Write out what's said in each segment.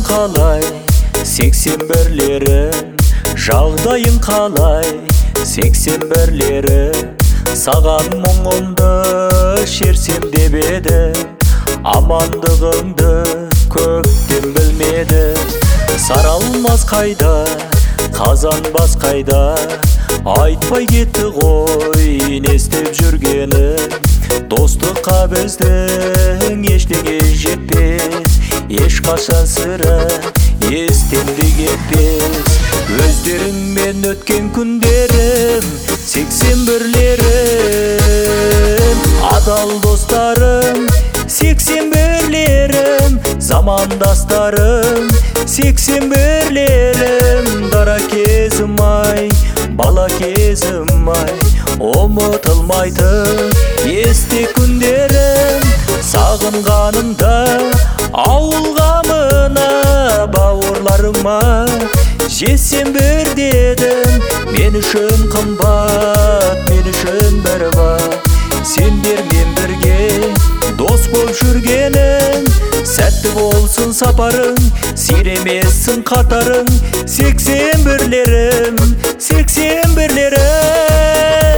қалай, 81-лерім, жағдайың қалай, 81-лерім, саған мұңымды шерсем деп еді, амандығыңды көптен білмеді. Саралмас қайда, қазанбас қайда, айтпай кетті ғой не істеп жүргенін. Достыққа біздің ештеңе жетпес, ешқашан сірә естен-де кетпес. Өздеріңмен өткен күндерім, 81-лерім, адал достарым, 81-лерім, замандастарым, 81-лерім, дара кезім ай, бала кезім ай, ұмытылмайтын есте күндерім. Сағынғанымда ауылға мына бауырларыма, жесем бір дедім, мен үшін қымбат, мен үшін бір бар. Сендермен бірге дос болып жүргенім, сәтті болсын сапарың, сиремесін қатарың. 81-лерім, 81-лерім.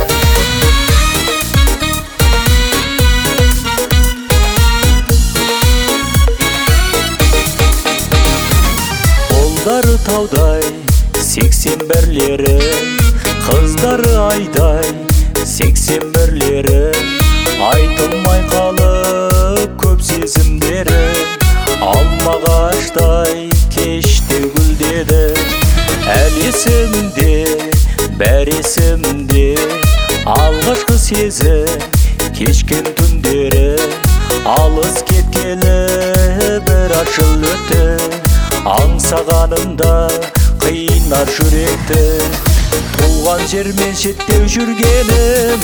Қолдары таудай, 81-лерім, қыздары айдай, 81-лерім, айтылмай қалып көп сезімдерім. Алмағаштай кеште гүлдеді, әл есімде, бәр есімде, алғашқы сезім кешкен түндері. Алыс кеткелі бір жыл өтті, аңсағанымда қинар жүректі. Туған жермен шеттеу жүргенім,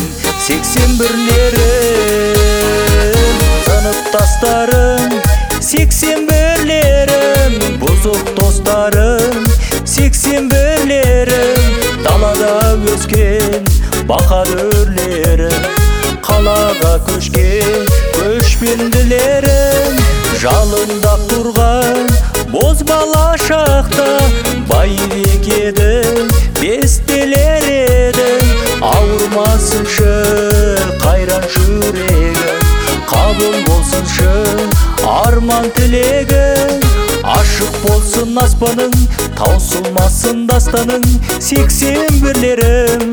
81-лерім, сыныптастарым, 81-лерім, бұзық достарым, 81-лерім, далада өскен баһадүрлерім, қалаға көшкен көшпенділерім, жалында тұрған бозбала шақта байбек едің, бестелер едің. Ауырмасыншы қайран жүрегім, қабыл болсыншы арман тілегім. Ашық болсын аспаның, таусылмасын дастаның. 81-лерім,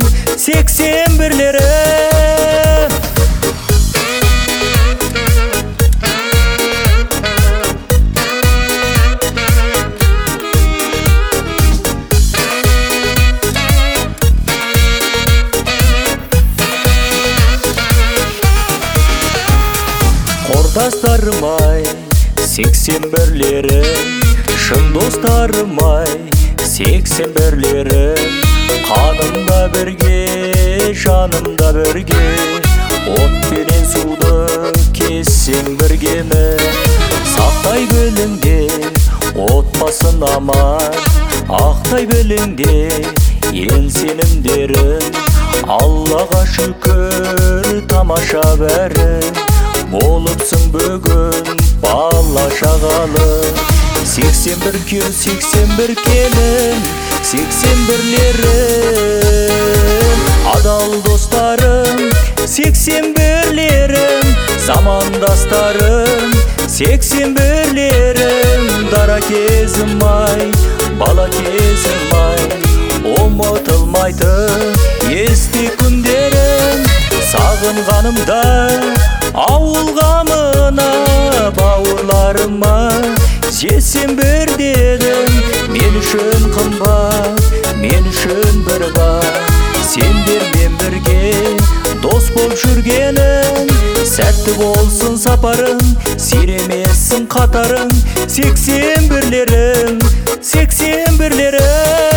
81-лерім. Құрдастарым ай, 81-лерім, шын достарым ай, 81-лерім, қанымда бірге, жанымда бірге, от пенен суды кессең біргені. Сақтай біліңдер отбасын аман, ақтай біліңдер ел сенімдерін. Аллаға шүкір тамаша бәрі, болыпсың бүгін бала шағалы. 81 күйеу, 81 келін, 81-лерім, адал достарым, 81-лерім, замандастарым, 81-лерім, дара кезім ай, бала кезім ай, ұмытылмайтын есте күндерім. Сағынғанымда ауылға мына бауырларыма, жесем бір дедім, мен үшін қымбат, мен үшін бір бар. Сендермен бірге дос болып жүргенім, сәтті болсын сапарың, сиремесін қатарың. 81-лерім, 81-лерім.